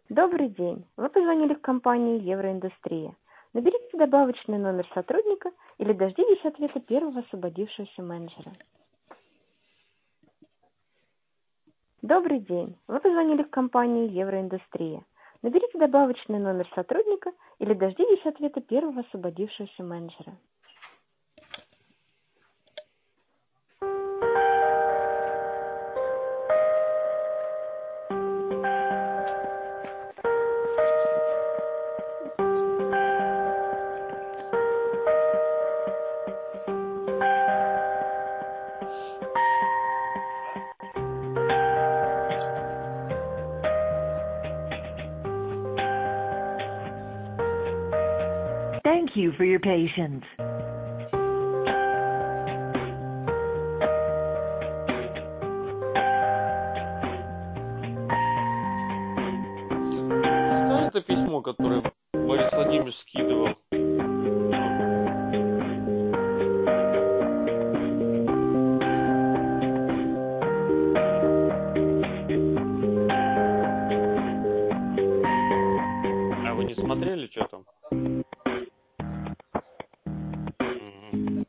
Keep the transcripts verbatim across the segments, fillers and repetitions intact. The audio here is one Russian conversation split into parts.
Добрый день. Вы позвонили в компанию Евроиндустрия. Наберите добавочный номер сотрудника или дождитесь ответа первого освободившегося менеджера. Добрый день. Вы позвонили в компанию Евроиндустрия. Наберите добавочный номер сотрудника или дождитесь ответа первого освободившегося менеджера. Thank you for your patience. Читали это письмо, которое Борис Владимирович скидывал? А вы не смотрели, что там? Мгм.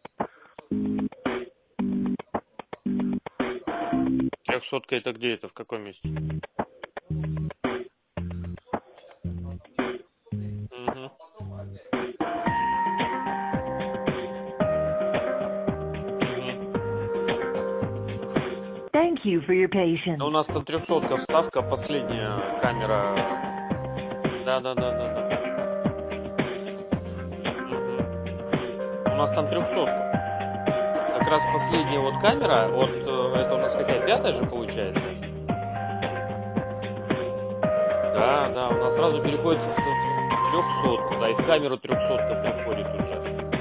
Трехсотка это где это? В каком месте? Мгм. Thank you for your patience. У нас там трехсотка вставка, последняя камера. Да, да, да, да, да. Мгм. У нас там трехсотка. Как раз последняя вот камера, вот э, это у нас какая, пятая же получается? Да, да, у нас сразу переходит в, в трехсотку, да, и в камеру трехсотка приходит уже.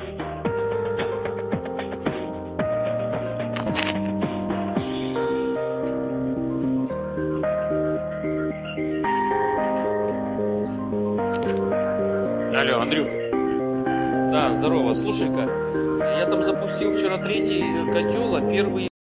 Алло, Андрюх. Да, здорово. Слушай-ка, я там запустил вчера третий котел, а первый